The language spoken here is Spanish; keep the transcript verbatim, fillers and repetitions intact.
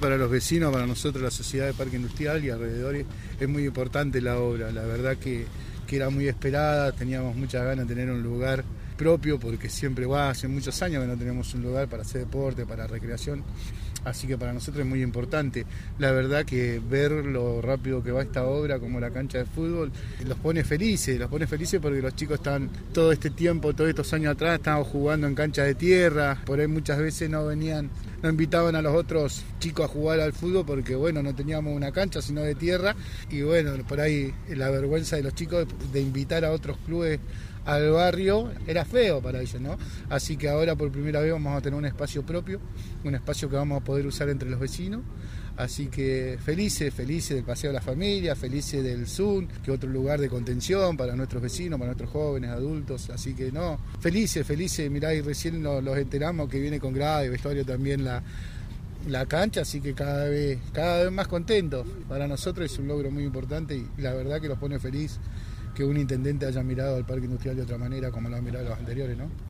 para los vecinos, para nosotros, la sociedad de Parque Industrial y alrededores, es muy importante la obra. La verdad que, que era muy esperada, teníamos muchas ganas de tener un lugar propio, porque siempre va, hace muchos años que no tenemos un lugar para hacer deporte, para recreación, así que para nosotros es muy importante. La verdad que ver lo rápido que va esta obra, como la cancha de fútbol, los pone felices, los pone felices porque los chicos están todo este tiempo, todos estos años atrás, estaban jugando en cancha de tierra, por ahí muchas veces no venían, no invitaban a los otros chicos a jugar al fútbol porque bueno, no teníamos una cancha sino de tierra, y bueno, por ahí la vergüenza de los chicos de invitar a otros clubes al barrio era feo para ellos, ¿no? Así que ahora por primera vez vamos a tener un espacio propio, un espacio que vamos a poder usar entre los vecinos, así que felices, felices del paseo de la familia, felices del Zoom, que otro lugar de contención para nuestros vecinos, para nuestros jóvenes, adultos, así que no, felices, felices, mirá, y recién los, los enteramos que viene con grada y vestuario también la la cancha, así que cada vez, cada vez más contentos. Para nosotros es un logro muy importante y la verdad que los pone feliz que un intendente haya mirado al Parque Industrial de otra manera como lo han mirado los anteriores, ¿no?